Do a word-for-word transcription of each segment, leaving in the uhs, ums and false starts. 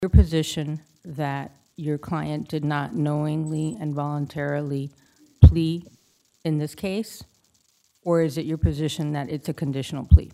Your position that your client did not knowingly and voluntarily plea in this case, or is it your position that it's a conditional plea?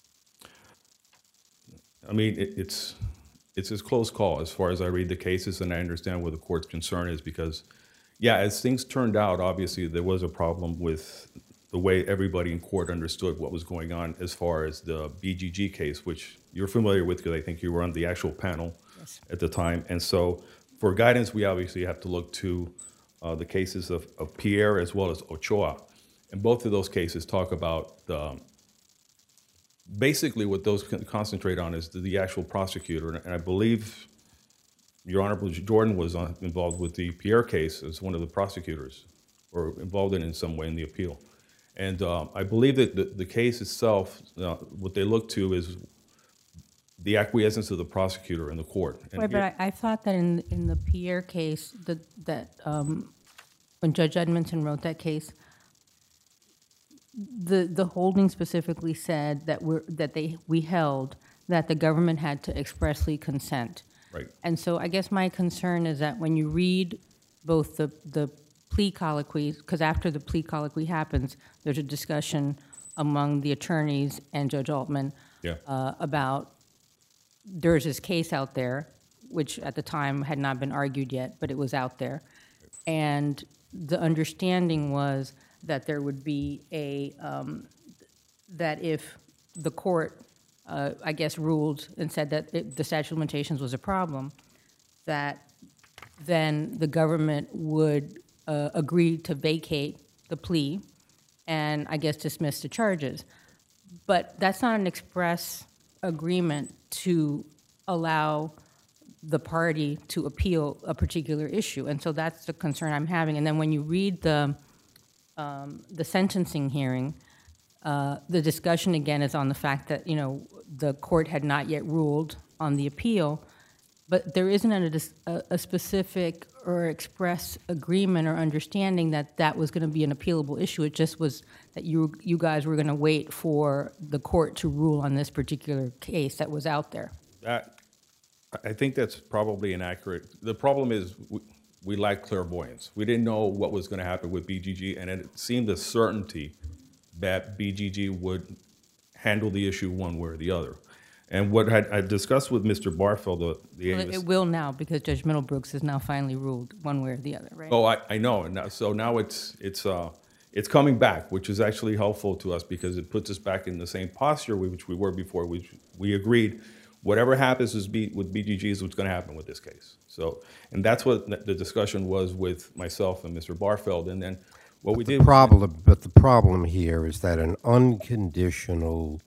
I mean, it, it's it's a close call as far as I read the cases, and I understand where the court's concern is because, yeah, as things turned out, obviously there was a problem with the way everybody in court understood what was going on as far as the B G G case, which you're familiar with because I think you were on the actual panel Yes. at the time. And so for guidance, we obviously have to look to uh, the cases of, of Pierre as well as Ochoa. And both of those cases talk about the, basically what those con- concentrate on is the, the actual prosecutor. And I believe Your Honorable Jordan was on, involved with the Pierre case as one of the prosecutors or involved in it in some way in the appeal. And um, I believe that the, the case itself, uh, what they look to is the acquiescence of the prosecutor in the court. And Right, but I, I thought that in, in the Pierre case, that, that um, when Judge Edmondson wrote that case, the, the holding specifically said that we're, that they, we held that the government had to expressly consent. Right. And so I guess my concern is that when you read both the, the plea colloquies, because after the plea colloquy happens, there's a discussion among the attorneys and Judge Altman Yeah. uh, about there's this case out there, which at the time had not been argued yet, but it was out there. And the understanding was that there would be a, um, that if the court, uh, I guess, ruled and said that it, the statute of limitations was a problem, that then the government would uh, agree to vacate the plea and, I guess, dismiss the charges. But that's not an express agreement to allow the party to appeal a particular issue. And so that's the concern I'm having. And then when you read the, um, the sentencing hearing, uh, the discussion again is on the fact that, you know, the court had not yet ruled on the appeal, but there isn't a, a, a specific or express agreement or understanding that that was going to be an appealable issue. It just was that you you guys were going to wait for the court to rule on this particular case that was out there. That, I think that's probably inaccurate. The problem is we, we lack clairvoyance. We didn't know what was going to happen with B G G, and it seemed a certainty that B G G would handle the issue one way or the other. And what I, I discussed with Mister Barfeld, the, the Well, it will now because Judge Middlebrooks has now finally ruled one way or the other, right? Oh, I, I know. And now, so now it's it's uh, it's coming back, which is actually helpful to us because it puts us back in the same posture we, which we were before. We we agreed, whatever happens is B, with B G G is what's going to happen with this case. So, and that's what the discussion was with myself and Mister Barfeld. And then what we The did. problem, but the problem here is that an unconditional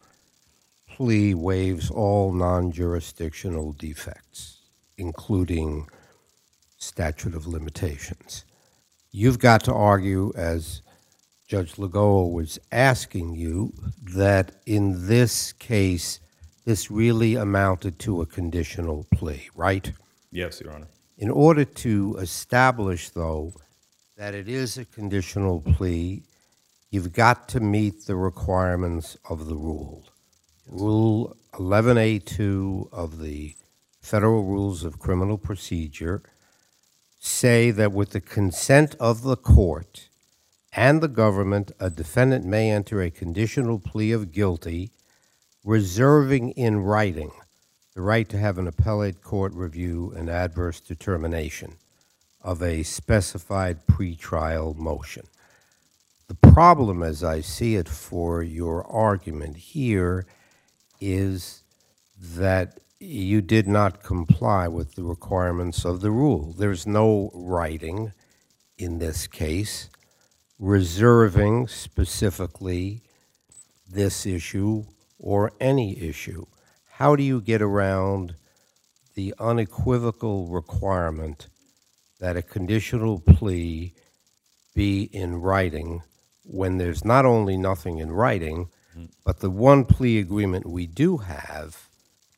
plea waives all non-jurisdictional defects, including statute of limitations. You've got to argue, as Judge Lagoa was asking you, that in this case, this really amounted to a conditional plea, right? Yes, Your Honor. In order to establish, though, that it is a conditional plea, you've got to meet the requirements of the rule. Rule eleven A two of the Federal Rules of Criminal Procedure say that with the consent of the court and the government, a defendant may enter a conditional plea of guilty, reserving in writing the right to have an appellate court review an adverse determination of a specified pretrial motion. The problem, as I see it for your argument here, is that you did not comply with the requirements of the rule. There's no writing in this case reserving specifically this issue or any issue. How do you get around the unequivocal requirement that a conditional plea be in writing when there's not only nothing in writing, but the one plea agreement we do have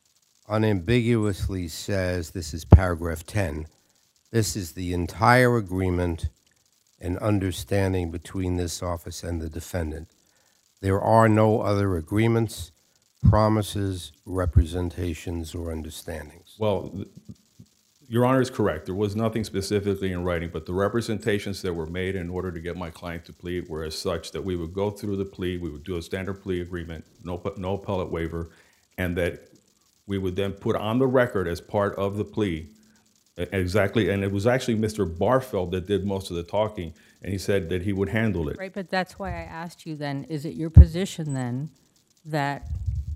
unambiguously says, this is paragraph ten, this is the entire agreement and understanding between this office and the defendant. There are no other agreements, promises, representations, or understandings. Well, th- Your Honor is correct. There was nothing specifically in writing, but the representations that were made in order to get my client to plead were as such that we would go through the plea, we would do a standard plea agreement, no, no appellate waiver, and that we would then put on the record as part of the plea exactly, and it was actually Mister Barfeld that did most of the talking, and he said that he would handle it. Right, but that's why I asked you then, is it your position then that,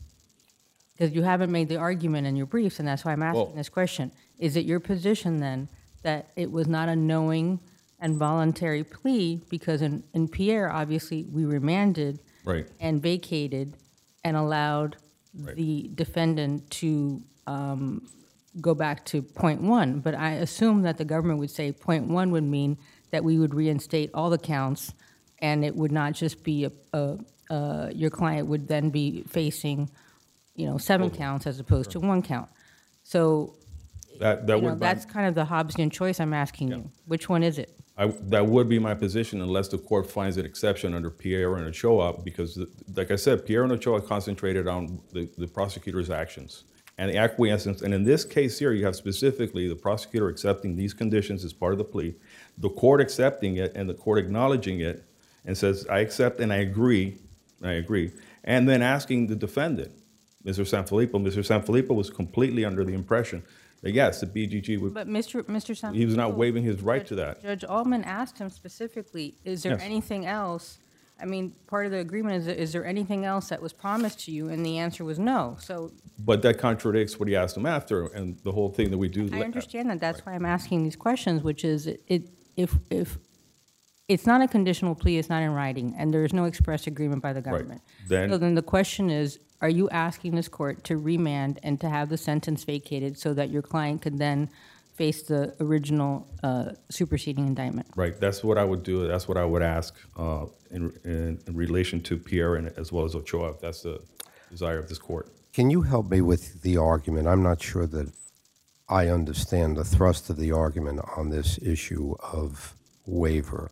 because you haven't made the argument in your briefs, and that's why I'm asking Well- this question, is it your position then that it was not a knowing and voluntary plea, because in, in Pierre, obviously, we remanded Right. and vacated and allowed Right. the defendant to um, go back to point one, but I assume that the government would say point one would mean that we would reinstate all the counts, and it would not just be a, a, uh, your client would then be facing, you know, seven counts as opposed to one count. So, That, that you know, would, that's kind of the Hobbesian choice I'm asking you. Which one is it? I, that would be my position unless the court finds an exception under Pierre and Ochoa, because, the- like I said, Pierre and Ochoa concentrated on the, the prosecutor's actions and the acquiescence. And in this case here, you have specifically the prosecutor accepting these conditions as part of the plea, the court accepting it, and the court acknowledging it, and says, I accept and I agree, I agree, and then asking the defendant, Mister Sanfilippo. Mister Sanfilippo was completely under the impression that, yes, the B G G would, But Mister Mister Sanfilippo, he was not waiving his right to that. Judge Altman asked him specifically, is there Yes. anything else? I mean, part of the agreement is, is there anything else that was promised to you? And the answer was no. So But that contradicts what he asked him after, and the whole thing that we do. I understand that. That's why I'm asking these questions, which is, it, it- if, if, it's not a conditional plea, it's not in writing, and there is no express agreement by the government. Then- So then the question is, are you asking this court to remand and to have the sentence vacated so that your client could then face the original uh, superseding indictment? Right, that's what I would do, that's what I would ask uh, in, in in relation to Pierre and as well as Ochoa, if that's the desire of this court. Can you help me with the argument? I'm not sure that I understand the thrust of the argument on this issue of waiver.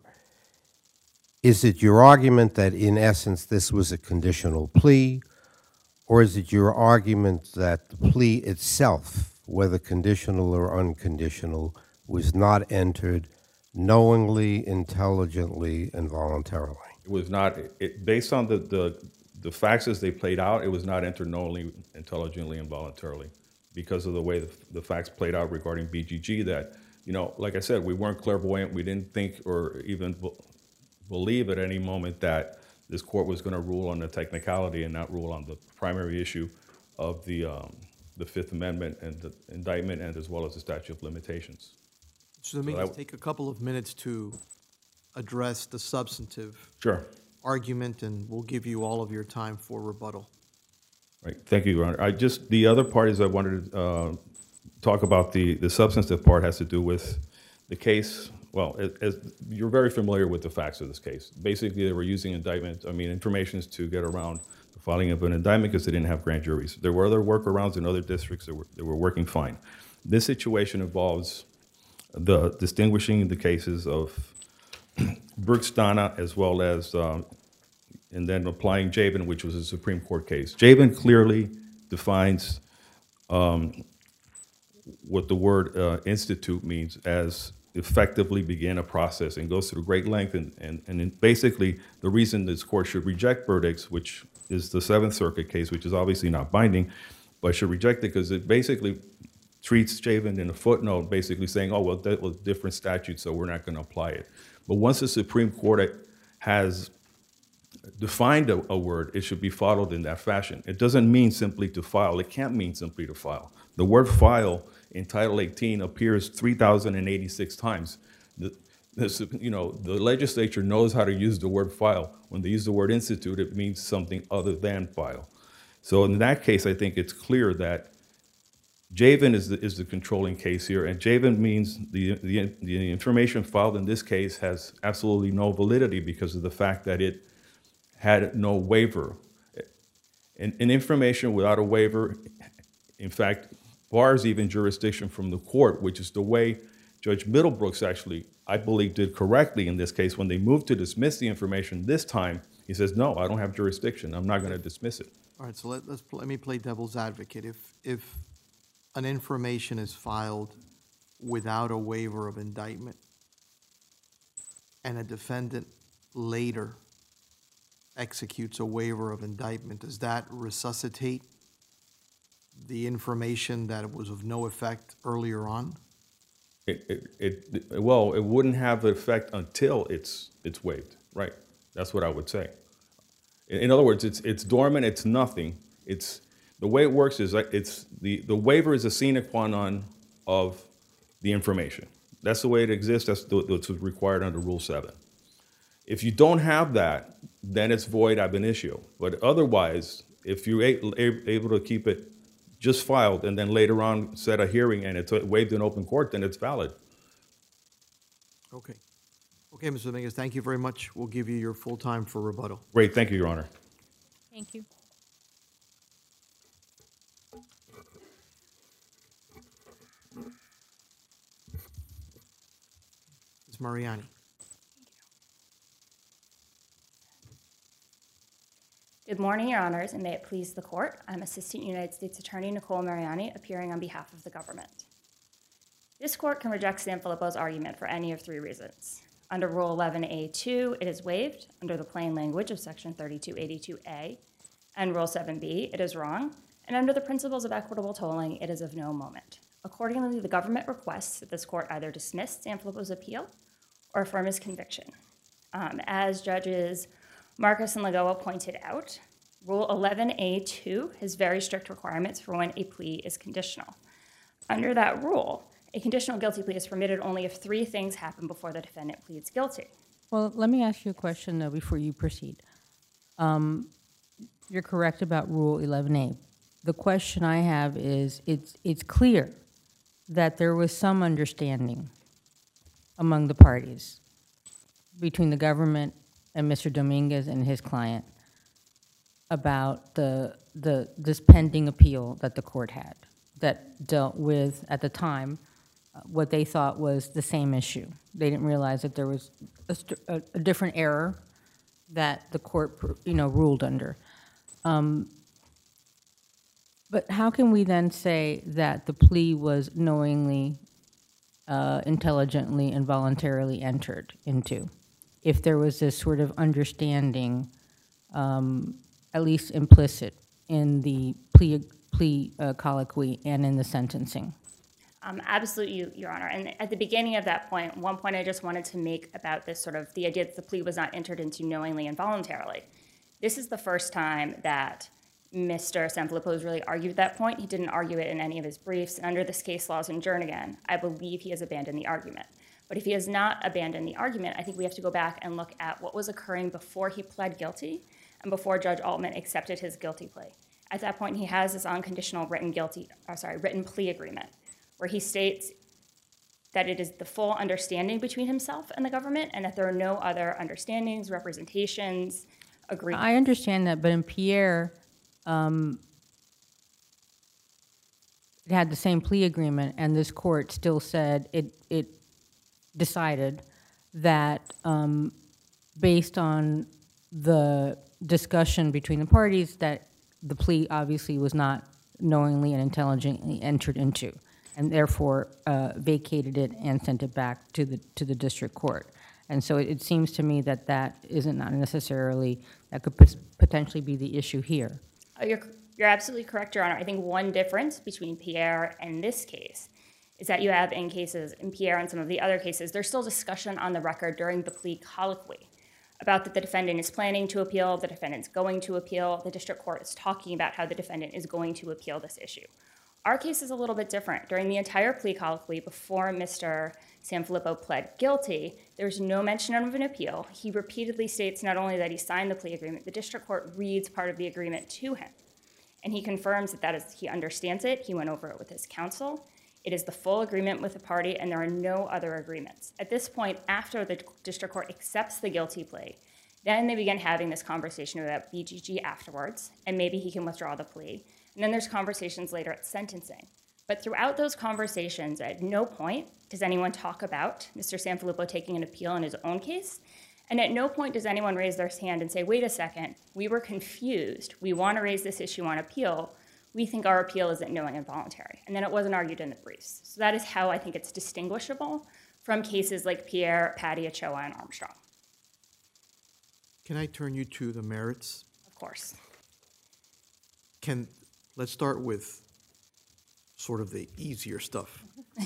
Is it your argument that in essence this was a conditional plea, or is it your argument that the plea itself, whether conditional or unconditional, was not entered knowingly, intelligently, and voluntarily? It was not, it, based on the, the, the facts as they played out, it was not entered knowingly, intelligently, and voluntarily because of the way the, the facts played out regarding B G G that, you know, like I said, we weren't clairvoyant, we didn't think or even be- believe at any moment that this court was going to rule on the technicality and not rule on the primary issue of the, um, the Fifth Amendment and the indictment and as well as the statute of limitations. Mister Dominguez, that- take a couple of minutes to address the substantive Sure. argument, and we'll give you all of your time for rebuttal. Right, thank you, Your Honor. I just, the other part is I wanted to uh, talk about the, the substantive part has to do with the case. Well, as, as you're very familiar with the facts of this case. Basically, they were using indictment, I mean, informations to get around the filing of an indictment because they didn't have grand juries. There were other workarounds in other districts that were, that were working fine. This situation involves the distinguishing the cases of Brooks Donna as well as um, and then applying Jabin, which was a Supreme Court case. Jabin clearly defines um, what the word uh, institute means as effectively begin a process and goes through great length. And, and, and then basically, the reason this court should reject verdicts, which is the Seventh Circuit case, which is obviously not binding, but should reject it because it basically treats Jabin in a footnote, basically saying, oh, well, that was different statute, so we're not going to apply it. But once the Supreme Court has defined a, a word, it should be followed in that fashion. It doesn't mean simply to file. It can't mean simply to file. The word file in Title eighteen appears three thousand eighty-six times. The, this, you know, the legislature knows how to use the word file. When they use the word institute, it means something other than file. So in that case, I think it's clear that Jabin is the, is the controlling case here, and Jabin means the, the, the information filed in this case has absolutely no validity because of the fact that it had no waiver. And, and information without a waiver, in fact, bars even jurisdiction from the court, which is the way Judge Middlebrooks actually, I believe, did correctly in this case. When they moved to dismiss the information this time, he says, no, I don't have jurisdiction. I'm not going to dismiss it. All right, so let, let's, let me play devil's advocate. If, if an information is filed without a waiver of indictment, and a defendant later executes a waiver of indictment, does that resuscitate the information that was of no effect earlier on? It, it, it, well, it wouldn't have an effect until it's, it's waived, right? That's what I would say. In, in other words, it's, it's dormant, it's nothing. It's, the way it works is that it's, the, the waiver is a sine qua non of the information. That's the way it exists, that's the, what's required under Rule seven. If you don't have that, then it's void ab initio. But otherwise, if you're a, a, able to keep it just filed and then later on set a hearing and it's waived in open court, then it's valid. Okay. Okay, Mister Dominguez, thank you very much. We'll give you your full time for rebuttal. Great, thank you, Your Honor. Thank you. Miz Mariani. Good morning, Your Honors, and may it please the Court. I'm Assistant United States Attorney Nicole Mariani, appearing on behalf of the government. This Court can reject Sanfilippo's argument for any of three reasons. Under Rule eleven A two, it is waived under the plain language of Section thirty-two eighty-two A, and Rule seven B, it is wrong, and under the principles of equitable tolling, it is of no moment. Accordingly, the government requests that this Court either dismiss Sanfilippo's appeal or affirm his conviction. Um, as Judges Marcus and Lagoa pointed out, Rule eleven A two has very strict requirements for when a plea is conditional. Under that rule, a conditional guilty plea is permitted only if three things happen before the defendant pleads guilty. Well, let me ask you a question, though, before you proceed. Um, you're correct about Rule eleven A. The question I have is, it's, it's clear that there was some understanding among the parties between the government and Mister Dominguez and his client about the, the, this pending appeal that the court had that dealt with, at the time, uh, what they thought was the same issue. They didn't realize that there was a, st- a, a different error that the court, you know, ruled under. Um, but how can we then say that the plea was knowingly, uh, intelligently, and voluntarily entered into, if there was this sort of understanding, um, at least implicit, in the plea, plea uh, colloquy and in the sentencing? Um, absolutely, Your Honor. And at the beginning of that point, one point I just wanted to make about this sort of the idea that the plea was not entered into knowingly and voluntarily. This is the first time that Mister Sanfilippo has really argued that point. He didn't argue it in any of his briefs. And under this case laws in Jernigan, I believe he has abandoned the argument. But if he has not abandoned the argument, I think we have to go back and look at what was occurring before he pled guilty and before Judge Altman accepted his guilty plea. At that point, he has this unconditional written guilty, or sorry, written plea agreement, where he states that it is the full understanding between himself and the government, and that there are no other understandings, representations, agreements. I understand that, but in Pierre, um, it had the same plea agreement, and this court still said it, it decided that um, based on the discussion between the parties, that the plea obviously was not knowingly and intelligently entered into, and therefore uh, vacated it and sent it back to the to the district court. And so it, it seems to me that that isn't not necessarily, that could p- potentially be the issue here. Oh, you're, you're absolutely correct, Your Honor. I think one difference between Pierre and this case is that you have in cases, in Pierre and some of the other cases, there's still discussion on the record during the plea colloquy about that the defendant is planning to appeal, the defendant's going to appeal, the district court is talking about how the defendant is going to appeal this issue. Our case is a little bit different. During the entire plea colloquy, before Mister Sanfilippo pled guilty, there's no mention of an appeal. He repeatedly states not only that he signed the plea agreement, the district court reads part of the agreement to him. And he confirms that, that is, he understands it, he went over it with his counsel. It is the full agreement with the party, and there are no other agreements. At this point, after the district court accepts the guilty plea, then they begin having this conversation about B G G afterwards, and maybe he can withdraw the plea. And then there's conversations later at sentencing. But throughout those conversations, at no point does anyone talk about Mister Sanfilippo taking an appeal in his own case, and at no point does anyone raise their hand and say, wait a second, we were confused. We want to raise this issue on appeal. we think our appeal isn't knowing and voluntary. And then it wasn't argued in the briefs. So that is how I think it's distinguishable from cases like Pierre, Patty, Ochoa, and Armstrong. Can I turn you to the merits? Of course. Can, let's start with sort of the easier stuff.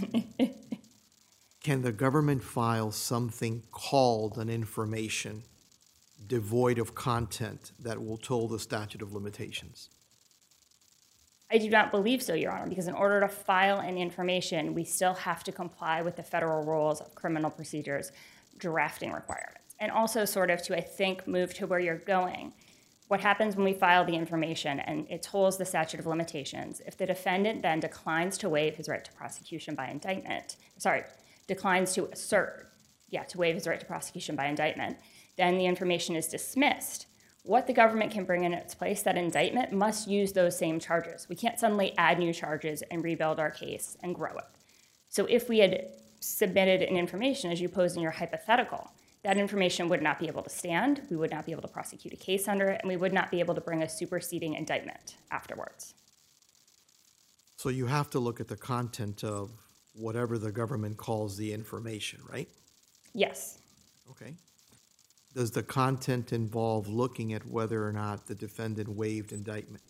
Can the government file something called an information devoid of content that will toll the statute of limitations? I do not believe so, Your Honor, because in order to file an information, we still have to comply with the federal rules of criminal procedures drafting requirements. And also sort of to, I think, move to where you're going. What happens when we file the information and it tolls the statute of limitations, if the defendant then declines to waive his right to prosecution by indictment, sorry, declines to assert, yeah, to waive his right to prosecution by indictment, then the information is dismissed. What the government can bring in its place, that indictment must use those same charges. We can't suddenly add new charges and rebuild our case and grow it. So if we had submitted an information, as you posed in your hypothetical, that information would not be able to stand, we would not be able to prosecute a case under it, and we would not be able to bring a superseding indictment afterwards. So you have to look at the content of whatever the government calls the information, right? Yes. Okay. Does the content involve looking at whether or not the defendant waived indictment?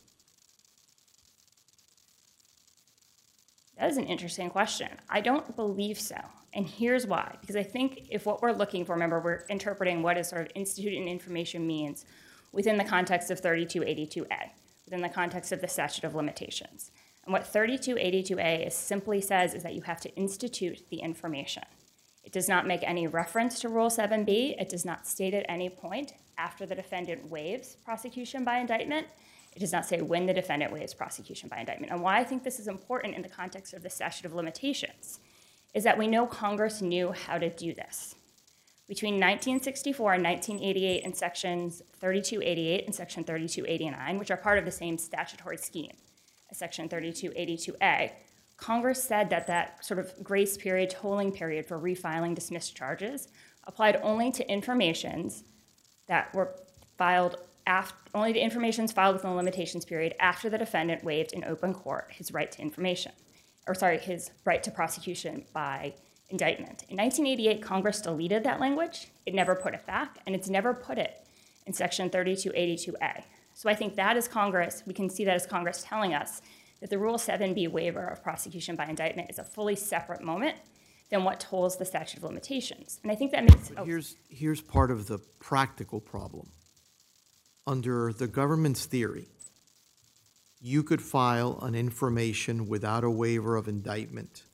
That is an interesting question. I don't believe so. And here's why. Because I think if what we're looking for, remember, we're interpreting what is sort of instituted information means within the context of thirty-two eighty-two A, within the context of the statute of limitations. And what thirty-two eighty-two A is simply says is that you have to institute the information. It does not make any reference to Rule seven B. It does not state at any point after the defendant waives prosecution by indictment. It does not say when the defendant waives prosecution by indictment. And why I think this is important in the context of the statute of limitations is that we know Congress knew how to do this. Between nineteen sixty-four and nineteen eighty-eight in sections thirty-two eighty-eight and section thirty-two eighty-nine, which are part of the same statutory scheme as section thirty-two eighty-two A, Congress said that that sort of grace period, tolling period for refiling dismissed charges applied only to informations that were filed after, only to informations filed within the limitations period after the defendant waived in open court his right to information, or sorry, his right to prosecution by indictment. In nineteen eighty-eight, Congress deleted that language. It never put it back, and it's never put it in section thirty-two eighty-two A. So I think that is Congress, we can see that as Congress telling us that the Rule seven B waiver of prosecution by indictment is a fully separate moment than what tolls the statute of limitations. And I think that makes... But oh, here's, here's part of the practical problem. Under the government's theory, you could file an information without a waiver of indictment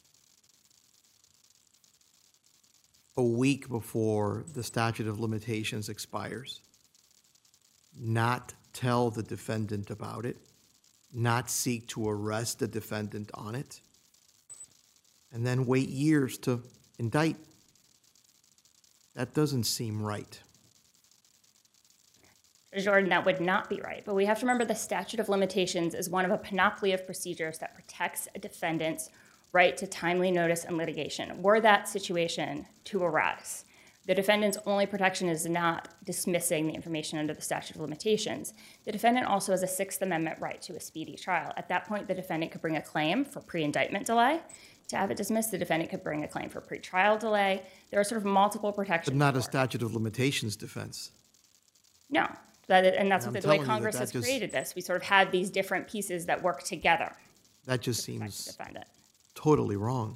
a week before the statute of limitations expires, not tell the defendant about it, not seek to arrest the defendant on it, and then wait years to indict. That doesn't seem right. Jordan, that would not be right. But we have to remember the statute of limitations is one of a panoply of procedures that protects a defendant's right to timely notice and litigation. Were that situation to arise, the defendant's only protection is not dismissing the information under the statute of limitations. The defendant also has a Sixth Amendment right to a speedy trial. At that point, the defendant could bring a claim for pre-indictment delay. To have it dismissed, the defendant could bring a claim for pre-trial delay. There are sort of multiple protections. But not a for it. statute of limitations defense. No, that, and that's And what I'm the way telling you that Congress that has just- created this. We sort of have these different pieces that work together That just to protect the seems defendant. totally wrong.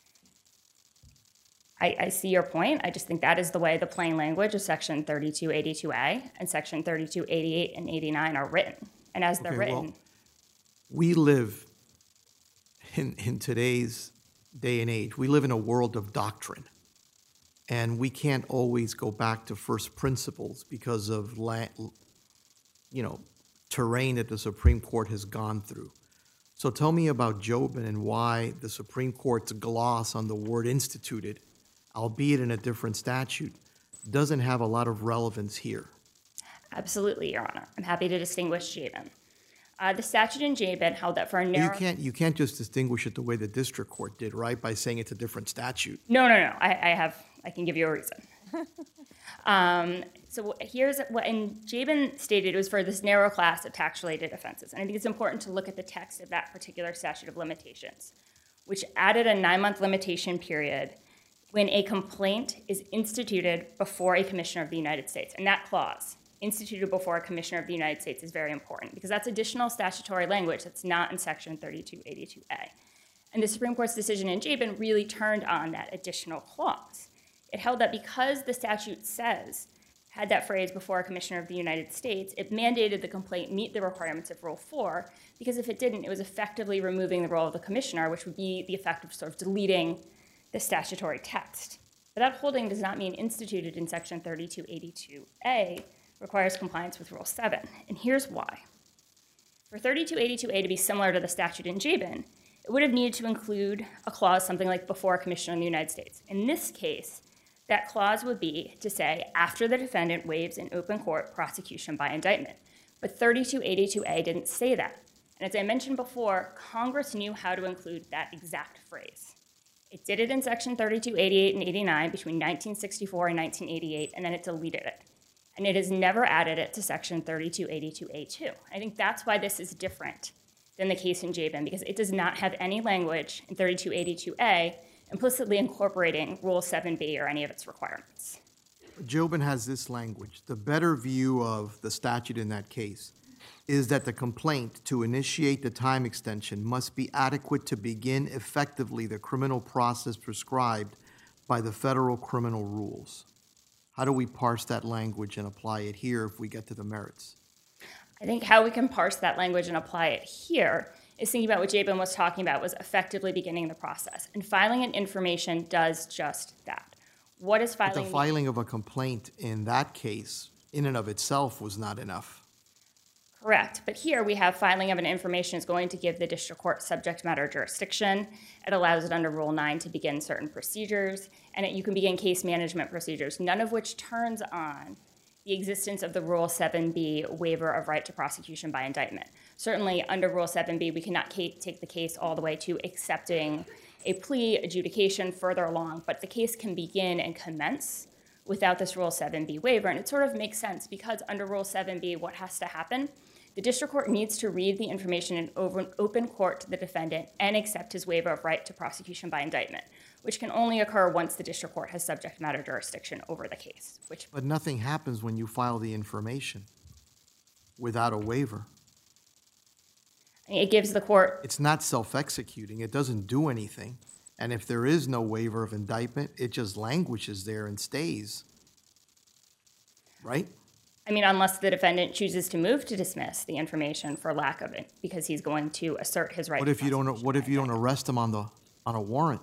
I, I see your point. I just think that is the way the plain language of section thirty-two eighty-two A and section thirty-two eighty-eight and eighty-nine are written. And as they're Okay, well, written, We live in, in today's day and age, we live in a world of doctrine. And we can't always go back to first principles because of, la- you know, terrain that the Supreme Court has gone through. So tell me about Jobin and why the Supreme Court's gloss on the word instituted, albeit in a different statute, doesn't have a lot of relevance here. absolutely, Your Honor. I'm happy to distinguish Jabin. Uh, the statute in Jabin held that for a You narrow... can't, you can't just distinguish it the way the district court did, right? By saying it's a different statute. No, no, no. I, I have, I can give you a reason. um, So here's what, and Jabin stated it was for this narrow class of tax-related offenses. And I think it's important to look at the text of that particular statute of limitations, which added a nine-month limitation period when a complaint is instituted before a commissioner of the United States. And that clause, instituted before a commissioner of the United States, is very important because that's additional statutory language that's not in Section thirty-two eighty-two A. And the Supreme Court's decision in Jabin really turned on that additional clause. It held that because the statute says, had that phrase before a commissioner of the United States, it mandated the complaint meet the requirements of Rule four, because if it didn't, it was effectively removing the role of the commissioner, which would be the effect of sort of deleting the statutory text. But that holding does not mean instituted in Section thirty-two eighty-two A requires compliance with Rule seven. And here's why. For thirty-two eighty-two A to be similar to the statute in Jabin, it would have needed to include a clause something like before a commissioner in the United States. In this case, that clause would be to say after the defendant waives in open court prosecution by indictment. But thirty-two eighty-two A didn't say that. And as I mentioned before, Congress knew how to include that exact phrase. It did it in Section thirty-two eighty-eight and eighty-nine between nineteen sixty-four and nineteen eighty-eight, and then it deleted it. And it has never added it to Section thirty-two eighty-two A two. I think that's why this is different than the case in Jabin, because it does not have any language in thirty-two eighty-two A implicitly incorporating Rule seven B or any of its requirements. Jobin has this language. The better view of the statute in that case is that the complaint to initiate the time extension must be adequate to begin effectively the criminal process prescribed by the federal criminal rules. How do we parse that language and apply it here if we get to the merits? I think how we can parse that language and apply it here is thinking about what Jabin was talking about was effectively beginning the process. And filing an information does just that. What is But filing? the filing of a complaint in that case, in and of itself, was not enough. Correct. But here we have filing of an information is going to give the district court subject matter jurisdiction. It allows it under Rule nine to begin certain procedures, and it, you can begin case management procedures, none of which turns on the existence of the Rule seven B waiver of right to prosecution by indictment. Certainly under Rule seven B, we cannot ca- take the case all the way to accepting a plea adjudication further along, but the case can begin and commence without this Rule seven B waiver. And it sort of makes sense because under Rule seven B, what has to happen? The district court needs to read the information in open court to the defendant and accept his waiver of right to prosecution by indictment, which can only occur once the district court has subject matter jurisdiction over the case. Which, But nothing happens when you file the information without a waiver. I mean, it gives the court, It's not self-executing. It doesn't do anything. And if there is no waiver of indictment, it just languishes there and stays. Right? I mean, unless the defendant chooses to move to dismiss the information for lack of it, because he's going to assert his right. What to if you don't, prosecution what by if you don't indictment. arrest him on the, on a warrant?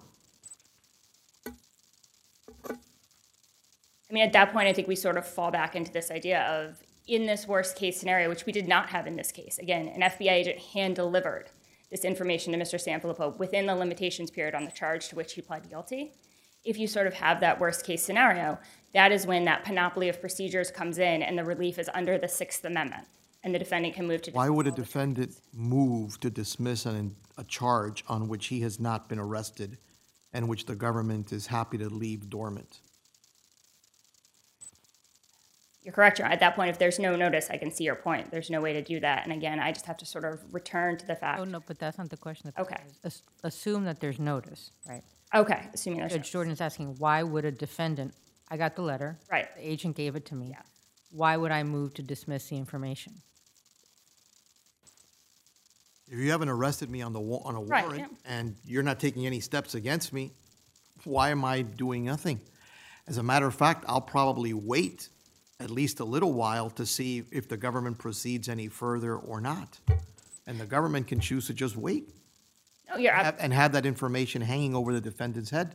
I mean, at that point, I think we sort of fall back into this idea of, in this worst case scenario, which we did not have in this case. Again, an F B I agent hand-delivered this information to Mister Sanfilippo within the limitations period on the charge to which he pled guilty. If you sort of have that worst case scenario, that is when that panoply of procedures comes in and the relief is under the Sixth Amendment, and the defendant can move to. Why would a dismiss all the defendant charges. move to dismiss an, a charge on which he has not been arrested and which the government is happy to leave dormant? You're correct, Your Honor. At that point, if there's no notice, I can see your point. There's no way to do that. And again, I just have to sort of return to the fact. Oh, no, but that's not the question. The Okay. question is, as- Assume that there's notice, right? Okay, assuming there's Judge notice. Jordan is asking, why would a defendant, I got the letter. Right. The agent gave it to me. Yeah. Why would I move to dismiss the information? If you haven't arrested me on the, wa- on a Right, warrant yeah. and you're not taking any steps against me, why am I doing nothing? As a matter of fact, I'll probably wait at least a little while to see if the government proceeds any further or not. And the government can choose to just wait No, you're, ab- have- and have that information hanging over the defendant's head.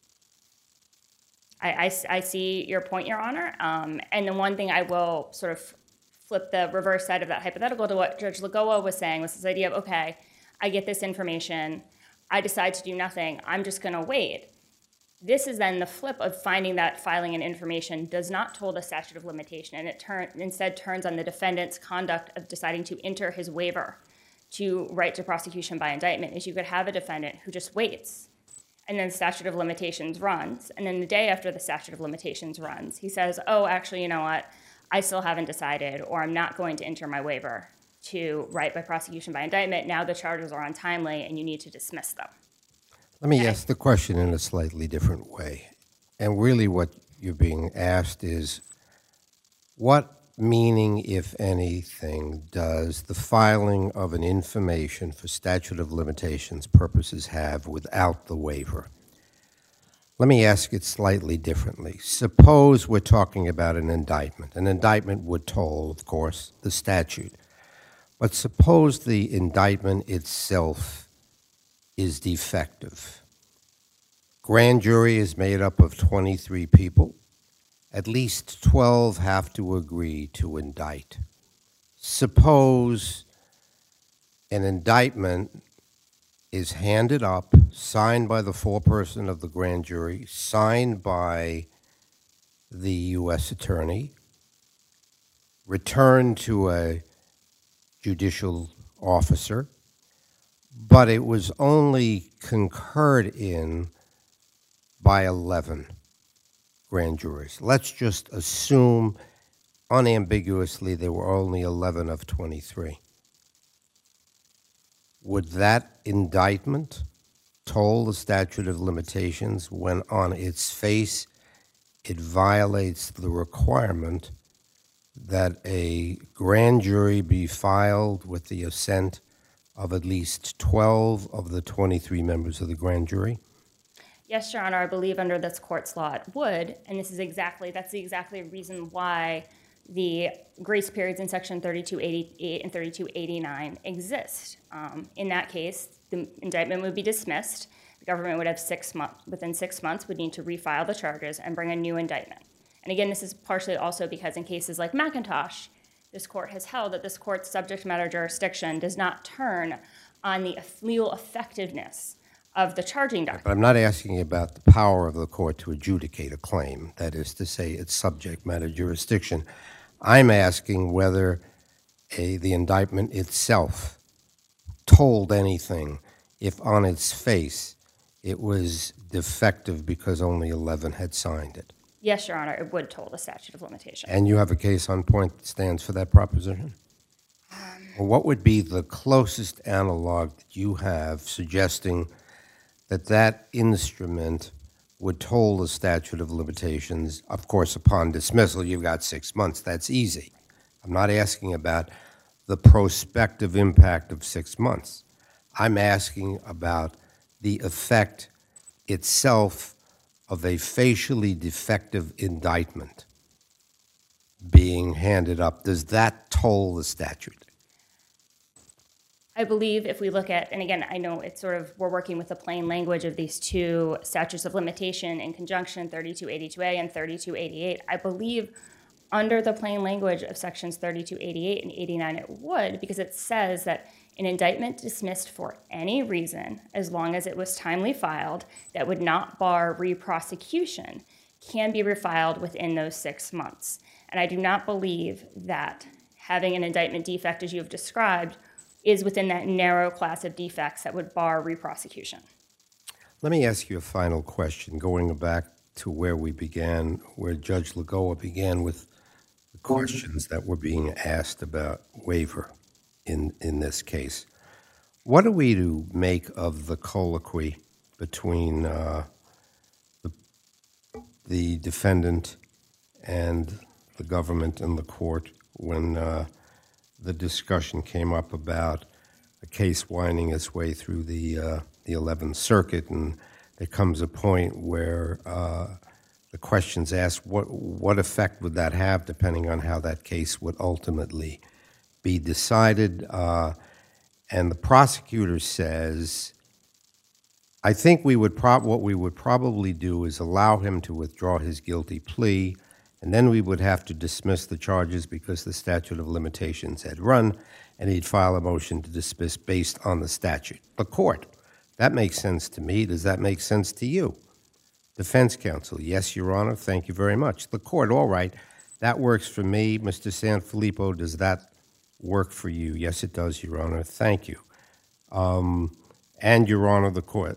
I, I s- I see your point, Your Honor. Um, and the one thing I will sort of flip the reverse side of that hypothetical to what Judge Lagoa was saying was this idea of, okay, I get this information, I decide to do nothing, I'm just going to wait. This is then the flip of finding that filing an information does not toll the statute of limitation, and it turn, instead turns on the defendant's conduct of deciding to enter his waiver to right to prosecution by indictment. Is you could have a defendant who just waits, and then the statute of limitations runs, and then the day after the statute of limitations runs, he says, oh, actually, you know what, I still haven't decided, or I'm not going to enter my waiver to right by prosecution by indictment. Now the charges are untimely and you need to dismiss them. Let me Okay. ask the question in a slightly different way. And really what you're being asked is, what meaning, if anything, does the filing of an information for statute of limitations purposes have without the waiver? Let me ask it slightly differently. Suppose we're talking about an indictment. An indictment would toll, of course, the statute. But suppose the indictment itself is defective. Grand jury is made up of twenty-three people. At least twelve have to agree to indict. Suppose an indictment is handed up, signed by the foreperson of the grand jury, signed by the U S attorney, returned to a judicial officer, but it was only concurred in by eleven grand juries. Let's just assume unambiguously there were only eleven of twenty-three. Would that indictment toll the statute of limitations when on its face it violates the requirement that a grand jury be filed with the assent of at least twelve of the twenty-three members of the grand jury? Yes, Your Honor, I believe under this court's law it would, and this is exactly, that's the exactly reason why the grace periods in section thirty-two eighty-eight and thirty-two eighty-nine exist. Um, in that case, the indictment would be dismissed. The government would have six months, within six months would need to refile the charges and bring a new indictment. And again, this is partially also because in cases like McIntosh, this court has held that this court's subject matter jurisdiction does not turn on the legal effectiveness of the charging document. But I'm not asking about the power of the court to adjudicate a claim, that is to say its subject matter jurisdiction. I'm asking whether a, the indictment itself told anything if on its face it was defective because only eleven had signed it. Yes, Your Honor, it would toll the statute of limitations. And you have a case on point that stands for that proposition? Um, well, what would be the closest analog that you have suggesting that that instrument would toll the statute of limitations? Of course, upon dismissal, you've got six months. That's easy. I'm not asking about the prospective impact of six months. I'm asking about the effect itself of a facially defective indictment being handed up. Does that toll the statute? I believe if we look at, and again, I know it's sort of, we're working with the plain language of these two statutes of limitation in conjunction, thirty-two eighty-two A and thirty-two eighty-eight. I believe under the plain language of sections thirty-two eighty-eight and eighty-nine it would, because it says that an indictment dismissed for any reason, as long as it was timely filed, that would not bar re-prosecution, can be refiled within those six months. And I do not believe that having an indictment defect, as you have described, is within that narrow class of defects that would bar re-prosecution. Let me ask you a final question, going back to where we began, where Judge Lagoa began with the questions that were being asked about waiver in, in this case. What are we to make of the colloquy between uh, the, the defendant and the government and the court when uh, the discussion came up about a case winding its way through the uh, the eleventh Circuit, and there comes a point where uh, the question's asked, what what effect would that have, depending on how that case would ultimately be decided? Uh, and the prosecutor says, I think we would prob- what we would probably do is allow him to withdraw his guilty plea, and then we would have to dismiss the charges because the statute of limitations had run, and he'd file a motion to dismiss based on the statute. The court, that makes sense to me. Does that make sense to you? Defense counsel, yes, Your Honor, thank you very much. The court, all right, that works for me. Mister Sanfilippo, does that work for you? Yes, it does, Your Honor, thank you. Um, and, Your Honor, the court,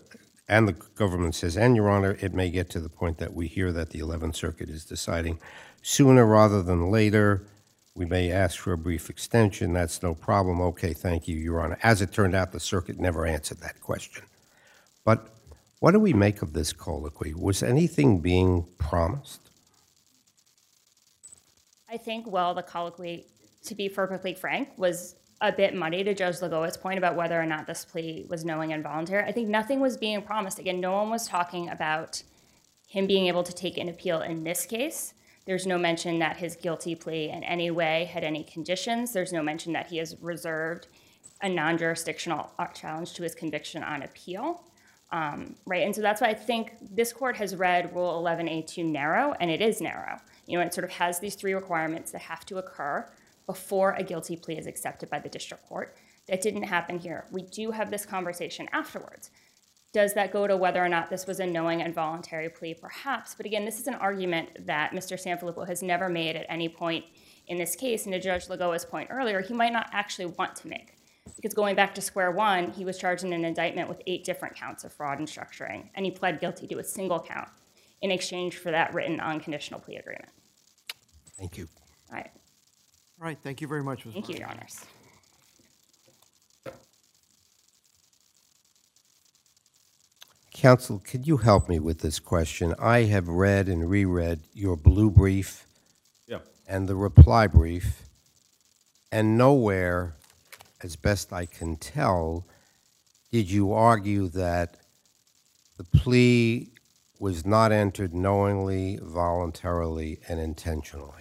and the government says, and Your Honor, it may get to the point that we hear that the eleventh Circuit is deciding sooner rather than later. We may ask for a brief extension. That's no problem. Okay, thank you, Your Honor. As it turned out, the circuit never answered that question. But what do we make of this colloquy? Was anything being promised? I think, well, the colloquy, to be perfectly frank, was a bit muddy to Judge Lagoa's point about whether or not this plea was knowing and voluntary. I think nothing was being promised. Again, no one was talking about him being able to take an appeal in this case. There's no mention that his guilty plea in any way had any conditions. There's no mention that he has reserved a non-jurisdictional challenge to his conviction on appeal. Um, right, and so that's why I think this court has read Rule eleven A too narrow, and it is narrow. You know, it sort of has these three requirements that have to occur before a guilty plea is accepted by the district court. That didn't happen here. We do have this conversation afterwards. Does that go to whether or not this was a knowing and voluntary plea? Perhaps, but again, this is an argument that Mister Sanfilippo has never made at any point in this case, and to Judge Lagoa's point earlier, he might not actually want to make. Because going back to square one, he was charged in an indictment with eight different counts of fraud and structuring, and he pled guilty to a single count in exchange for that written unconditional plea agreement. Thank you. All right. All right, thank you very much, Miz Thank you, Your Martin. Honors. Counsel, could you help me with this question? I have read and reread your blue brief Yeah. and the reply brief, and nowhere, as best I can tell, did you argue that the plea was not entered knowingly, voluntarily, and intentionally.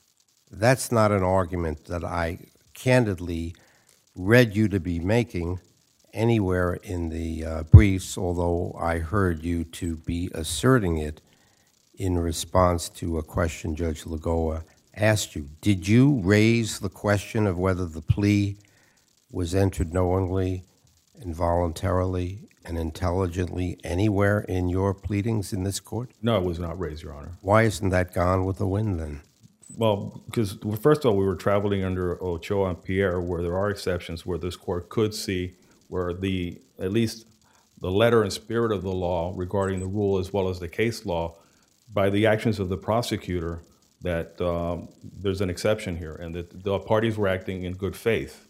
That's not an argument that I candidly read you to be making anywhere in the uh, briefs, although I heard you to be asserting it in response to a question Judge Lagoa asked you. Did you raise the question of whether the plea was entered knowingly, involuntarily, and intelligently anywhere in your pleadings in this court? No, it was not raised, Your Honor. Why isn't that gone with the wind then? Well, because well, first of all, we were traveling under Ochoa and Pierre, where there are exceptions where this court could see where the, at least the letter and spirit of the law regarding the rule as well as the case law, by the actions of the prosecutor, that um, there's an exception here and that the parties were acting in good faith.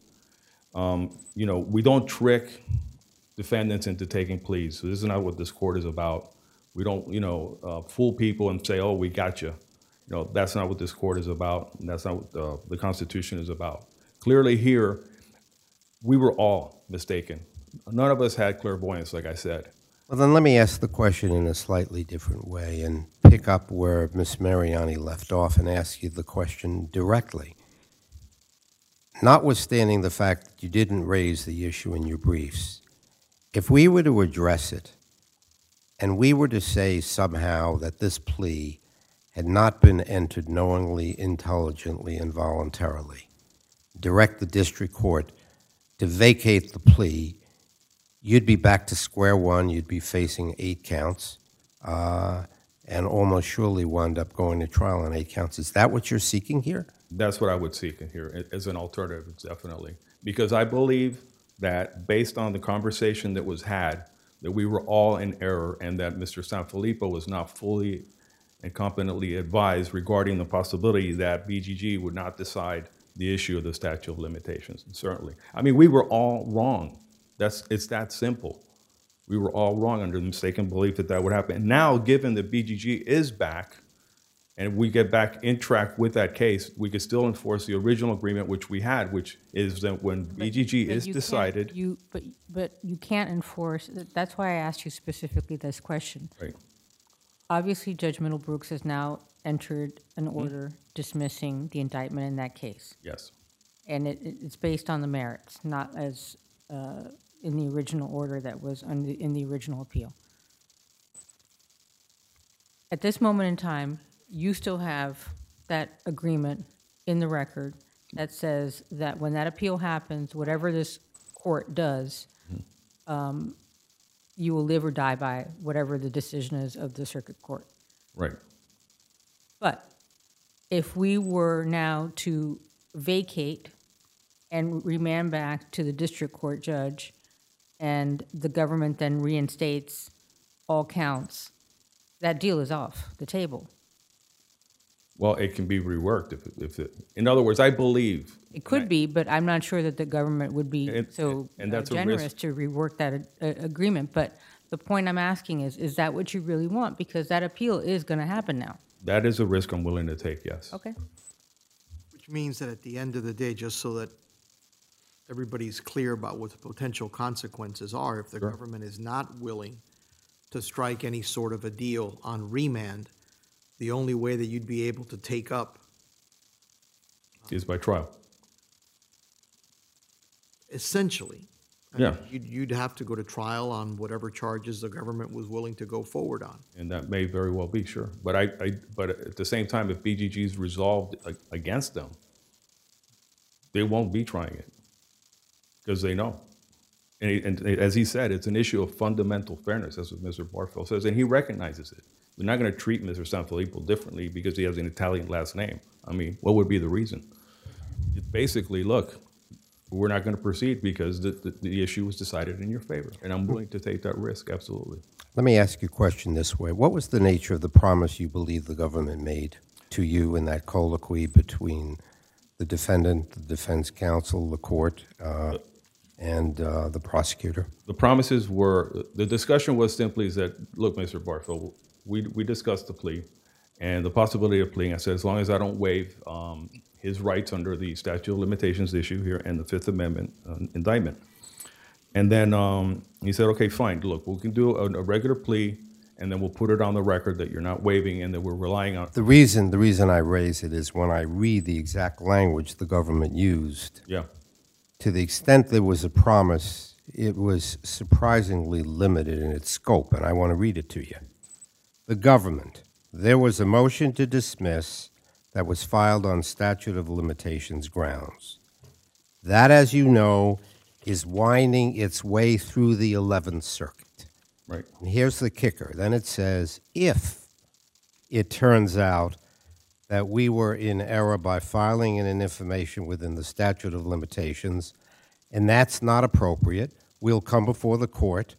Um, you know, we don't trick defendants into taking pleas. So this is not what this court is about. We don't, you know, uh, fool people and say, oh, we got you. You know, that's not what this court is about. And that's not what the, the Constitution is about. Clearly here, we were all mistaken. None of us had clairvoyance, like I said. Well, then let me ask the question in a slightly different way and pick up where Miz Mariani left off and ask you the question directly. Notwithstanding the fact that you didn't raise the issue in your briefs, if we were to address it and we were to say somehow that this plea had not been entered knowingly, intelligently, and voluntarily, direct the district court to vacate the plea, you'd be back to square one, you'd be facing eight counts, uh, and almost surely wind up going to trial on eight counts. Is that what you're seeking here? That's what I would seek here as an alternative, definitely. Because I believe that based on the conversation that was had, that we were all in error and that Mister Sanfilippo was not fully and competently advised regarding the possibility that B G G would not decide the issue of the statute of limitations, certainly. I mean, we were all wrong. That's, it's that simple. We were all wrong under the mistaken belief that that would happen. And now, given that B G G is back, and we get back in track with that case, we could still enforce the original agreement which we had, which is that when B G G But is you can't- decided. You, but, but you can't enforce, that's why I asked you specifically this question. Right. Obviously, Judge Middlebrooks has now entered an Mm-hmm. order dismissing the indictment in that case. Yes. And it, it- it's based on the merits, not as uh, in the original order that was on the, in the original appeal. At this moment in time, you still have that agreement in the record that says that when that appeal happens, whatever this court does, um, you will live or die by whatever the decision is of the circuit court. Right. But if we were now to vacate and remand back to the district court judge, and the government then reinstates all counts, that deal is off the table. Well, it can be reworked if, if it, in other words, I believe. It could be, but I'm not sure that the government would be And- so and uh, that's a generous risk. to rework that uh, agreement. But the point I'm asking is, is that what you really want? Because that appeal is going to happen now. That is a risk I'm willing to take, yes. Okay. Which means that at the end of the day, just so that everybody's clear about what the potential consequences are, if the Sure. government is not willing to strike any sort of a deal on remand, the only way that you'd be able to take up Is by trial. essentially. I mean, Yeah. You'd, you'd have to go to trial on whatever charges the government was willing to go forward on. And that may very well be, sure. But I, I, but at the same time, if B G G is resolved a- against them, they won't be trying it because they know. And, he- and as he said, it's an issue of fundamental fairness. That's what Mister Barfield says, and he recognizes it. We're not going to treat Mister Sanfilippo differently because he has an Italian last name. I mean, what would be the reason? It's basically, look, we're not going to proceed because the, the, the issue was decided in your favor, and I'm willing to take that risk, absolutely. Let me ask you a question this way. What was the nature of the promise you believe the government made to you in that colloquy between the defendant, the defense counsel, the court, uh, and uh, the prosecutor? The promises were, the discussion was simply is that, look, Mister Barfield, we, we discussed the plea and the possibility of pleading. I said, as long as I don't waive um, his rights under the statute of limitations issue here and the Fifth Amendment uh, indictment. And then um, he said, okay, fine, look, we can do a, a regular plea and then we'll put it on the record that you're not waiving and that we're relying on. The reason, the reason I raise it is when I read the exact language the government used, Yeah, to the extent there was a promise, it was surprisingly limited in its scope, and I want to read it to you. The government, there was a motion to dismiss that was filed on statute of limitations grounds. That, as you know, is winding its way through the eleventh Circuit. right. And here's the kicker. Then it says, if it turns out that we were in error by filing an information within the statute of limitations, and that's not appropriate, we'll come before the court.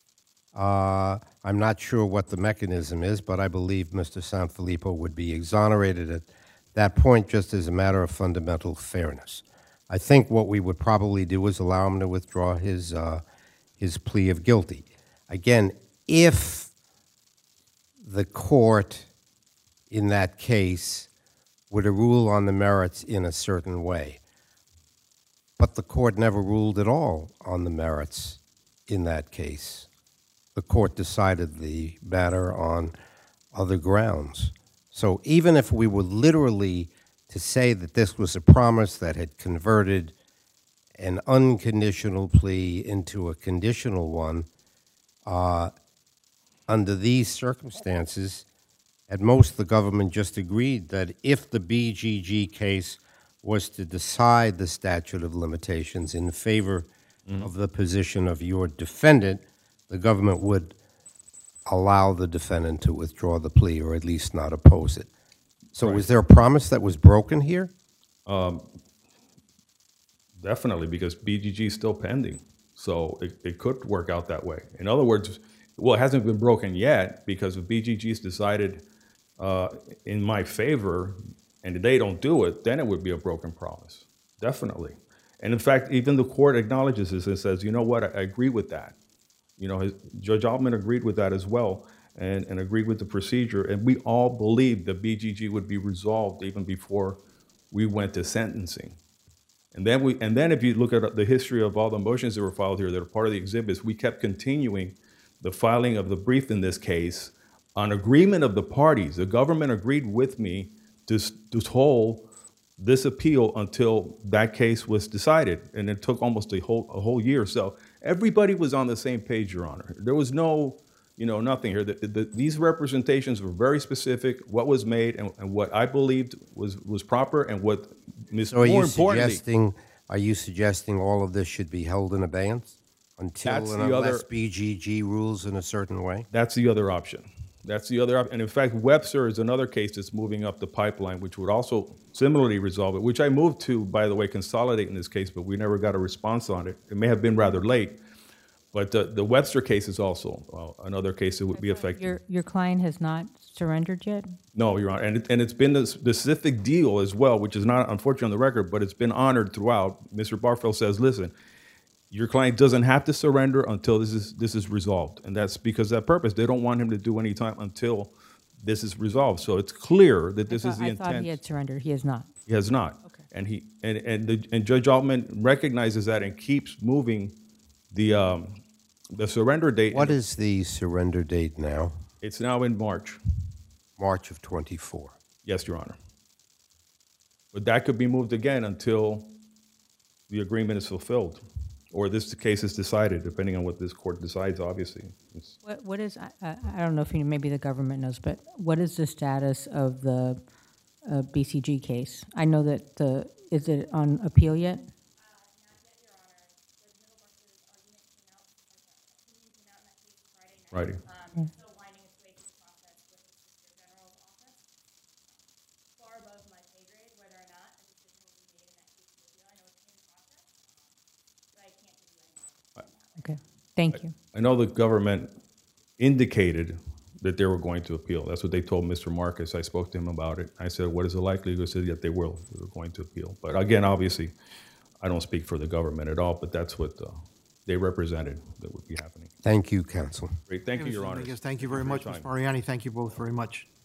Uh, I'm not sure what the mechanism is, but I believe Mister Sanfilippo would be exonerated at that point just as a matter of fundamental fairness. I think what we would probably do is allow him to withdraw his, uh, his plea of guilty. Again, if the court in that case were to rule on the merits in a certain way, but the court never ruled at all on the merits in that case. The court decided the matter on other grounds. So even if we were literally to say that this was a promise that had converted an unconditional plea into a conditional one, uh, under these circumstances, at most the government just agreed that if the B G G case was to decide the statute of limitations in favor mm-hmm. of the position of your defendant, the government would allow the defendant to withdraw the plea or at least not oppose it. So Right. was there a promise that was broken here? Definitely, because B G G is still pending. So it, it could work out that way. In other words, well, it hasn't been broken yet because if B G G's decided uh, in my favor and they don't do it, then it would be a broken promise. Definitely. And in fact, even the court acknowledges this and says, you know what, I, I agree with that. You know, his, Judge Altman agreed with that as well and, and agreed with the procedure. And we all believed that B G G would be resolved even before we went to sentencing. And then we, and then if you look at the history of all the motions that were filed here that are part of the exhibits, we kept continuing the filing of the brief in this case on agreement of the parties. The government agreed with me to, to hold this appeal until that case was decided. And it took almost a whole, a whole year. So everybody was on the same page, Your Honor. There was no, you know, nothing here. The, the, these representations were very specific, what was made and, and what I believed was, was proper and what, So are more you importantly, suggesting, are you suggesting all of this should be held in abeyance until That's and the unless other- B G G rules in a certain way? that's the other option. That's the other option. And in fact, Webster is another case that's moving up the pipeline, which would also similarly resolve it, which I moved to, by the way, consolidate in this case, but we never got a response on it. It may have been rather late. But the, the Webster case is also uh, another case that would be affected. Your, your client has not surrendered yet? No, Your Honor, and, it, and it's been a specific deal as well, which is not unfortunately on the record, but it's been honored throughout. Mister Barfield says, listen, your client doesn't have to surrender until this is, this is resolved. And that's because of that purpose. They don't want him to do any time until this is resolved. So it's clear that this I is thought- the I intent. thought he had surrendered. He has not. He has not. Okay. And he, and, and, the, and Judge Altman recognizes that and keeps moving the, um, the surrender date. What is the surrender date now? It's now in March. March of twenty-four. Yes, Your Honor. But that could be moved again until the agreement is fulfilled, or this case is decided, depending on what this court decides, obviously. It's- What, what is, I, I I don't know if you, maybe the government knows, but what is the status of the uh, B C G case? I know that the, is it on appeal yet? Friday. Um, still winding its way through the process with the Solicitor General's office. Far above my pay grade, whether or not a decision will be made in that case of appeal. I know it's in process, um, but I can't give you any. Okay, thank you. I know the government indicated that they were going to appeal. That's what they told Mister Marcus. I spoke to him about it. I said, what is the likelihood? He said, yeah, they will. They're going to appeal. But again, obviously, I don't speak for the government at all, but that's what uh, they represented that would be happening. Thank you, counsel. Great. Thank you, Mister Your Honor. Rodriguez, thank you very much. Miz Mariani, thank you both very much.